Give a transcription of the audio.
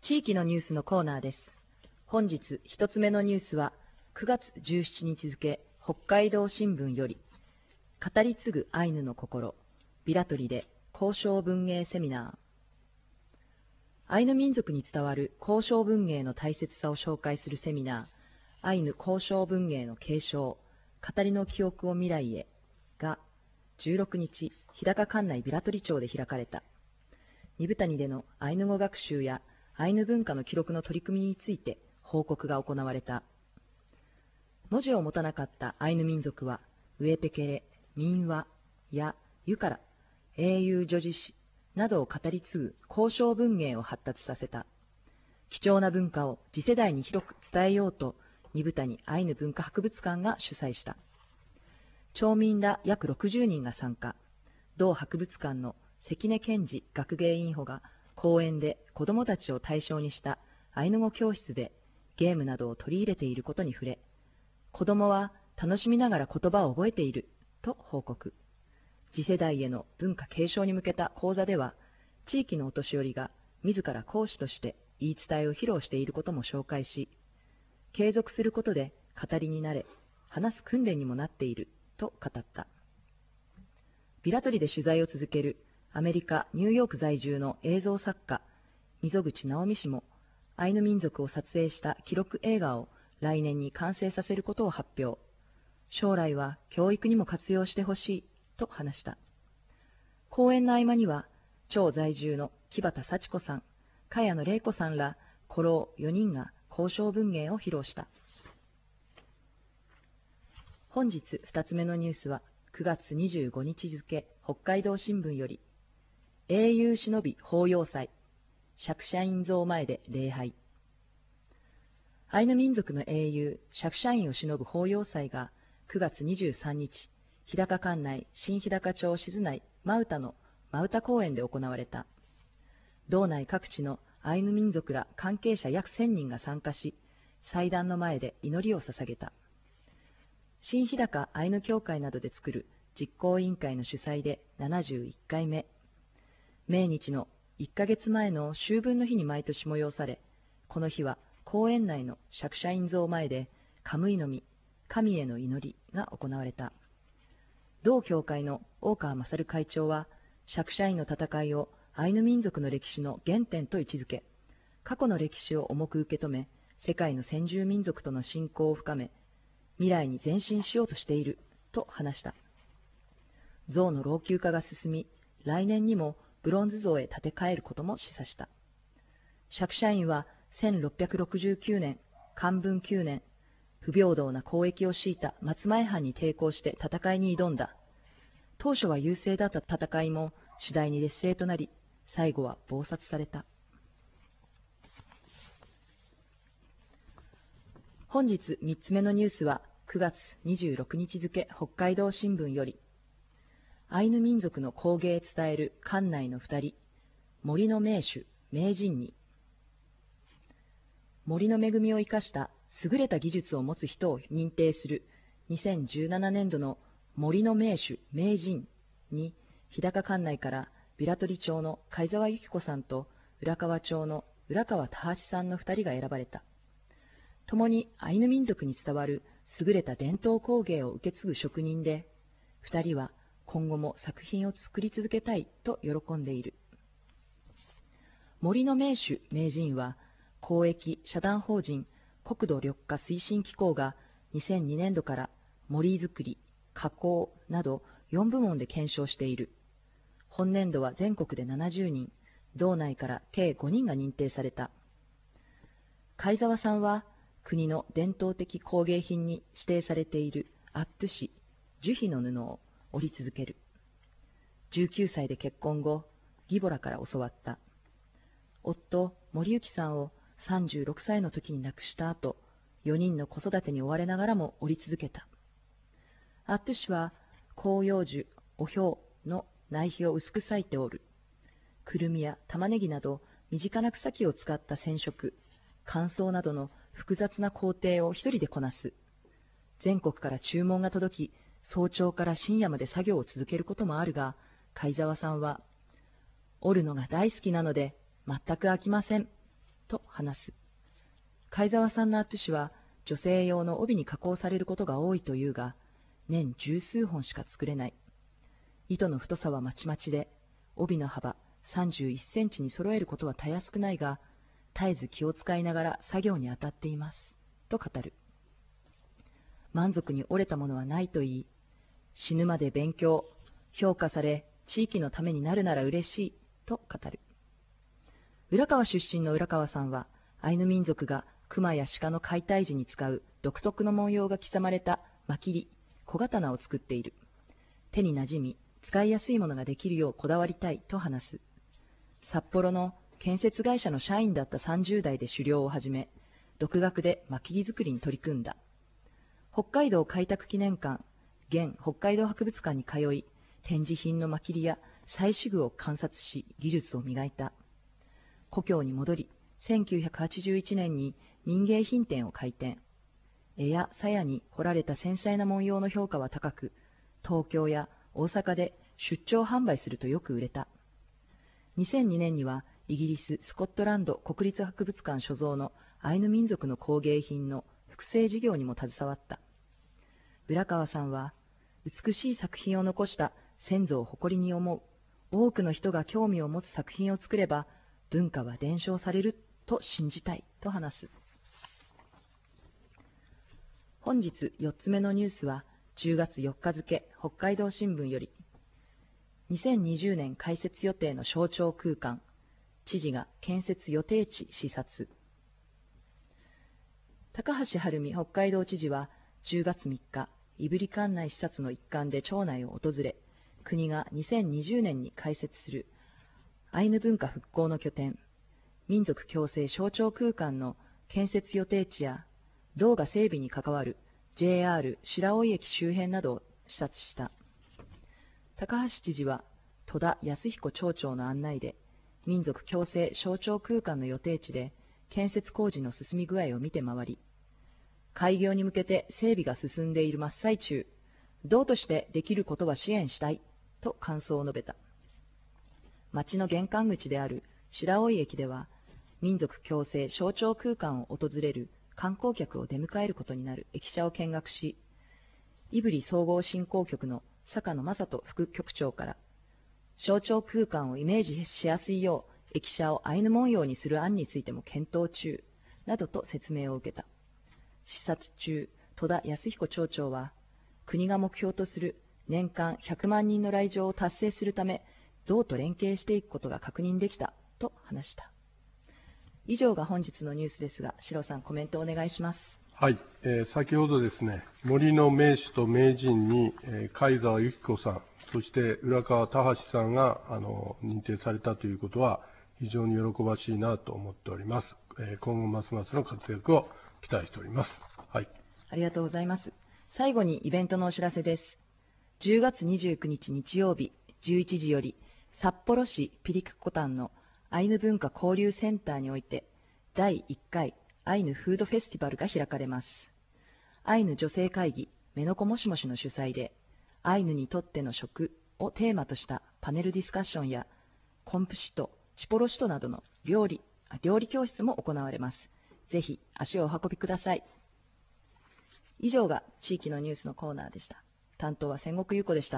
地域のニュースのコーナーです。本日一つ目のニュースは、9月17日付、北海道新聞より、語り継ぐアイヌの心、ビラトリで交渉文芸セミナー。アイヌ民族に伝わる交渉文芸の大切さを紹介するセミナー、アイヌ交渉文芸の継承、語りの記憶を未来へが、16日、日高管内ビラトリ町で開かれた。二部谷でのアイヌ語学習やアイヌ文化の記録の取り組みについて報告が行われた。文字を持たなかったアイヌ民族は、ウエペケレ、民話やユカラ、英雄女子詩などを語り継ぐ交渉文芸を発達させた。貴重な文化を次世代に広く伝えようと、二部谷アイヌ文化博物館が主催した。町民ら約60人が参加。同博物館の関根健二学芸員補が講演で子どもたちを対象にしたアイヌ語教室でゲームなどを取り入れていることに触れ、子どもは楽しみながら言葉を覚えていると報告。次世代への文化継承に向けた講座では、地域のお年寄りが自ら講師として言い伝えを披露していることも紹介し、継続することで語りになれ、話す訓練にもなっていると語った。ビラトリで取材を続けるアメリカ・ニューヨーク在住の映像作家、溝口直美氏も、アイヌ民族を撮影した記録映画を来年に完成させることを発表。将来は教育にも活用してほしいと話した。講演の合間には、町在住の木畑幸子さん、茅野玲子さんら古老4人が交渉文芸を披露した。本日2つ目のニュースは、9月25日付、北海道新聞より、英雄忍び法要祭、釈迦院像前で礼拝。アイヌ民族の英雄、釈迦院を忍ぶ法要祭が9月23日、日高管内新日高町静内真歌の真歌公園で行われた。道内各地のアイヌ民族ら関係者約1000人が参加し、祭壇の前で祈りを捧げた。新日高アイヌ協会などで作る実行委員会の主催で71回目。命日の1ヶ月前の秋分の日に毎年催され、この日は公園内の釈迦院像前でカムイの実、神への祈りが行われた。同協会の大川勝会長は、釈迦院の戦いをアイヌ民族の歴史の原点と位置づけ、過去の歴史を重く受け止め、世界の先住民族との信仰を深め、未来に前進しようとしていると話した。像の老朽化が進み、来年にもブロンズ像へ建て替えることも示唆した。釈迦院は1669年、寛文9年、不平等な交易を強いた松前藩に抵抗して戦いに挑んだ。当初は優勢だった戦いも次第に劣勢となり、最後は謀殺された。本日3つ目のニュースは9月26日付北海道新聞より、アイヌ民族の工芸伝える館内の2人、森の名手、名人に。森の恵みを生かした優れた技術を持つ人を認定する2017年度の森の名手、名人に、日高管内からビラトリ町の貝沢由紀子さんと浦河町の浦川田橋さんの2人が選ばれた。共にアイヌ民族に伝わる優れた伝統工芸を受け継ぐ職人で、2人は今後も作品を作り続けたいと喜んでいる。森の名手、名人は、公益社団法人国土緑化推進機構が2002年度から森づくり、加工など4部門で検証している。本年度は全国で70人、道内から計5人が認定された。貝沢さんは、国の伝統的工芸品に指定されているアットゥ市、樹皮の布を織り続ける。19歳で結婚後、義母らから教わった。夫、森幸さんを36歳の時に亡くした後、4人の子育てに追われながらも織り続けた。アットゥ市は、広葉樹、おひょうの内皮を薄く裂いて織る。くるみや玉ねぎなど身近な草木を使った染色、乾燥などの複雑な工程を一人でこなす。全国から注文が届き、早朝から深夜まで作業を続けることもあるが、貝沢さんは、織るのが大好きなので全く飽きませんと話す。貝沢さんのアットゥシは女性用の帯に加工されることが多いというが、年十数本しか作れない。糸の太さはまちまちで、帯の幅31センチに揃えることはたやすくないが、絶えず気を使いながら作業に当たっています、と語る。満足に折れたものはないと言い、死ぬまで勉強、評価され、地域のためになるなら嬉しい、と語る。浦川出身の浦川さんは、アイヌ民族が熊や鹿の解体時に使う独特の文様が刻まれたマキリ、小刀を作っている。手に馴染み、使いやすいものができるようこだわりたいと話す。札幌の建設会社の社員だった30代で狩猟を始め、独学でマキリ作りに取り組んだ。北海道開拓記念館、現北海道博物館に通い、展示品のマキリや採取具を観察し、技術を磨いた。故郷に戻り、1981年に民芸品店を開店。絵や鞘に彫られた繊細な文様の評価は高く、東京や大阪で出張販売するとよく売れた。2002年にはイギリス・スコットランド国立博物館所蔵のアイヌ民族の工芸品の複製事業にも携わった。浦川さんは、美しい作品を残した先祖を誇りに思う。多くの人が興味を持つ作品を作れば、文化は伝承されると信じたいと話す。本日4つ目のニュースは、10月4日付北海道新聞より、2020年開設予定の省庁空間、知事が建設予定地視察。高橋晴美北海道知事は10月3日、胆振管内視察の一環で町内を訪れ、国が2020年に開設するアイヌ文化復興の拠点、民族共生省庁空間の建設予定地や道が整備に関わる JR 白老駅周辺などを視察した。高橋知事は戸田康彦町長の案内で、民族共生省庁空間の予定地で建設工事の進み具合を見て回り、開業に向けて整備が進んでいる真っ最中、道としてできることは支援したいと感想を述べた。町の玄関口である白老駅では、民族共生省庁空間を訪れる観光客を出迎えることになる駅舎を見学し、胆振総合振興局の坂野正人副局長から、省庁空間をイメージしやすいよう駅舎をアイヌ文様にする案についても検討中、などと説明を受けた。視察中、戸田康彦町長は、国が目標とする年間100万人の来場を達成するため、道と連携していくことが確認できたと話した。以上が本日のニュースですが、シロさん、コメントをお願いします。 はい、先ほどですね、森の名手と名人に、貝沢由紀子さん、そして浦川田橋さんが認定されたということは、非常に喜ばしいなと思っております。今後ますますの活躍を期待しております。はい。 ありがとうございます。最後にイベントのお知らせです。10月29日日曜日11時より、札幌市ピリクコタンのアイヌ文化交流センターにおいて、第1回アイヌフードフェスティバルが開かれます。アイヌ女性会議メノコモシモシの主催で、アイヌにとっての食をテーマとしたパネルディスカッションや、コンプシト、チポロシトなどの料理教室も行われます。ぜひ足をお運びください。以上が地域のニュースのコーナーでした。担当は千石優子でした。